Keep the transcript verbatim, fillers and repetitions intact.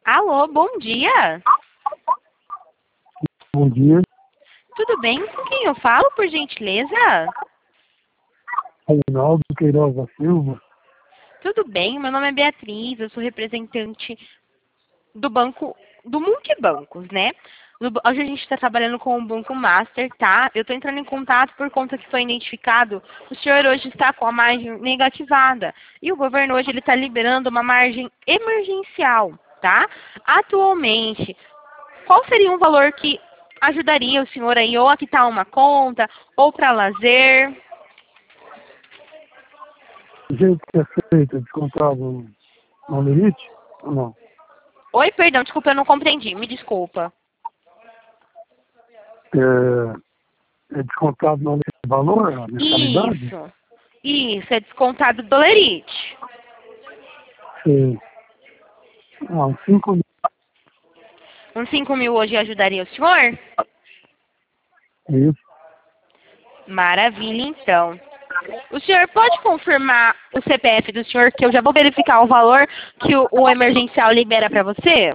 Alô, bom dia. Bom dia, Tudo bem? Com quem eu falo, por gentileza? Reinaldo Queiroz da Silva. Tudo bem, meu nome é Beatriz, eu sou representante do banco, do Multibancos, né? No- Hoje a gente está trabalhando com o Banco Master, tá? Eu estou entrando em contato por conta que foi identificado, o senhor hoje está com a margem negativada. E o governo hoje ele está liberando uma margem emergencial, tá? Atualmente, qual seria um valor que ajudaria o senhor aí ou a quitar uma conta, ou para lazer? O jeito que é feito é descontado no limite ou não? Oi, perdão, desculpa, eu não compreendi, me desculpa. É, é descontado no valor, a mensalidade? Isso, isso, é descontado do Lerite. Sim. Ah, uns cinco Uns cinco mil hoje ajudaria o senhor? mil. Maravilha, então. O senhor pode confirmar o C P F do senhor, que eu já vou verificar o valor que o, o emergencial libera para você?